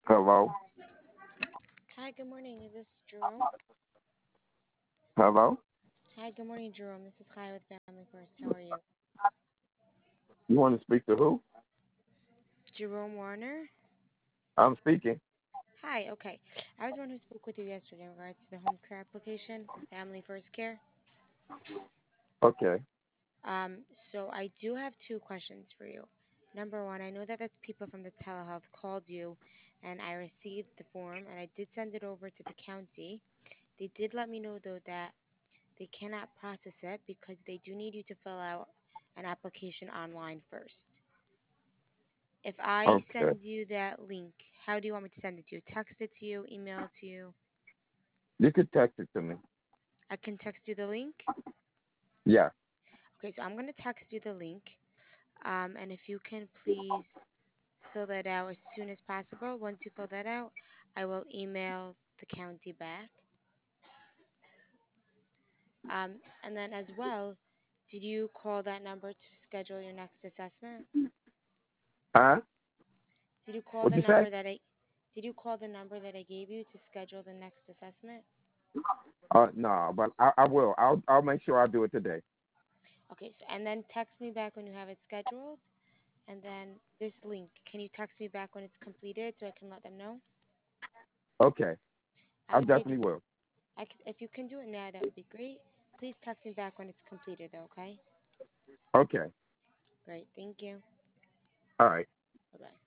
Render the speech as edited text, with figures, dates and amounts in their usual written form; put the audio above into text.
Hello? Hi, good morning. Is this Jerome? Hello? Hi, good morning, Jerome. This is Kai with Family First. How are you? You want to speak to who? Jerome Warner? I'm speaking. Hi, okay. I was the one who spoke with you yesterday in regards to the home care application for Family First Care. Okay. So I do have two questions for you. Number one, I know that that's people from the telehealth called you, and I received the form, and I did send it over to the county. They did let me know, though, that they cannot process it because they do need you to fill out an application online first. If I Okay. send you that link, how do you want me to send it to you? Text it to you, email it to you? You could text it to me. I can text you the link. Yeah. Okay, so I'm going to text you the link. And if you can please fill that out as soon as possible. Once you fill that out, I will email the county back. And then as well, did you call that number to schedule your next assessment? Huh? Did you call What'd the you say? number that I did you call the number that I gave you to schedule the next assessment? No, but I will. I'll make sure I do it today. Okay, so and then text me back when you have it scheduled. And then this link, can you text me back when it's completed so I can let them know? Okay. I I would say if definitely will. if you can do it now, that would be great. Please text me back when it's completed, though, okay? Okay. Great, thank you. All right. Bye bye.